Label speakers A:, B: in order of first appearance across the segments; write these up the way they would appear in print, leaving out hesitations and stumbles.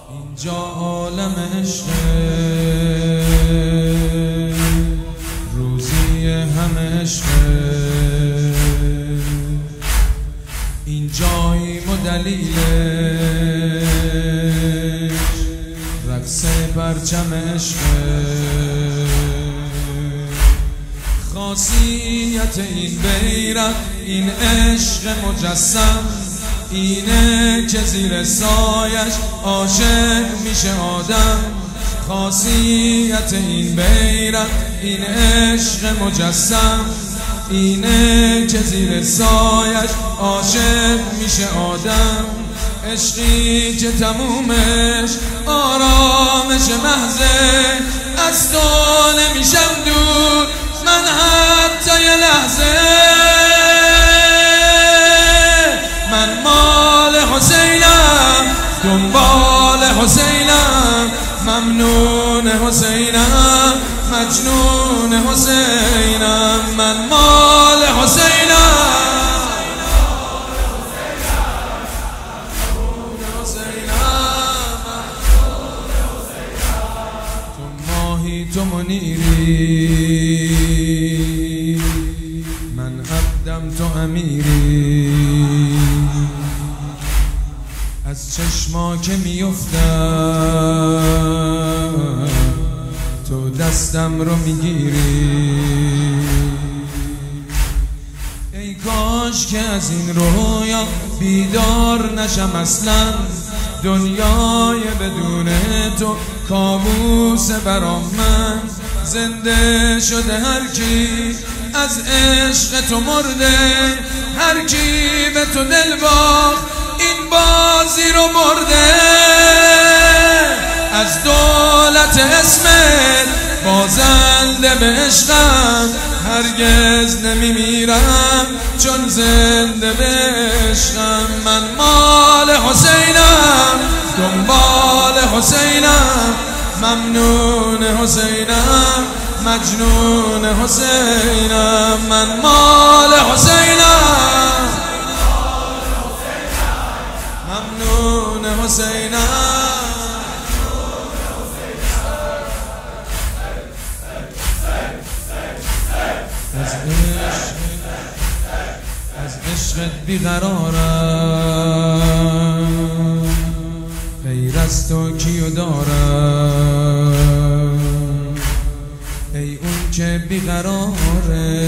A: اینجا عالم عشق، روزی همه عشق، اینجاییم و دلیلش رقص پرچم عشق. خاصیت این بیرق، این عشق مجسم، اینه که زیر سایش عاشق میشه آدم. خاصیت این بیرق، این عشق مجسم، اینه که زیر سایش عاشق میشه آدم. عشقی که تمومش آرامش محضه، از تو نمیشم دور من حتی یه لحظه. من مال حسینم، دنبال حسینم، ممنون حسینم، مجنون حسینم. من مال حسینم، تو ماهی تو منیری، من عبدم تو امیری. از چشما که میفتم تو دستم رو میگیری. ای کاش که از این رویا بیدار نشم اصلا، دنیای بدون تو کابوس برام. من زنده شده هر کی از عشق تو مرده، هر کی به تو دل باخت این بازی رو برده. از دولت اسمت بازنده به عشقم، هرگز نمیمیرم چون زنده به عشقم. من مال حسینم، دنبال حسینم، ممنون حسینم، مجنون حسینم. من مال حسینم، ممنون حسینم. از عشقت بیقرارم، غیر از تو کیو دارم. ای اون که بیقراره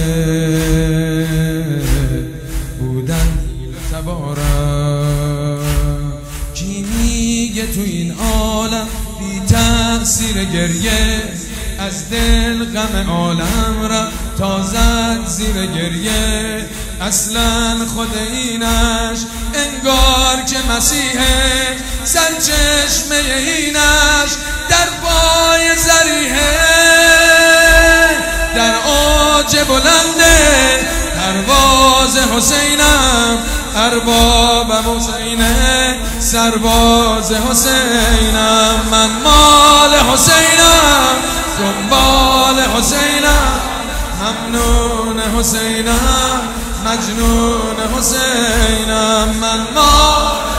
A: بودن حیل و تبارم. کی میگه تو این عالم بی تأثیر گریه، از دل غم عالم را تازد زیر گریه. اصلا خود اینش انگار که مسیحه، سرچشمه اینش در پای ذریحه. در اوج بلنده پرواز حسینم، اربابم حسینه، سرباز حسینم. من مال حسینم، دنبال حسینم، ممنون حسینم، مجنون حسینم. من مال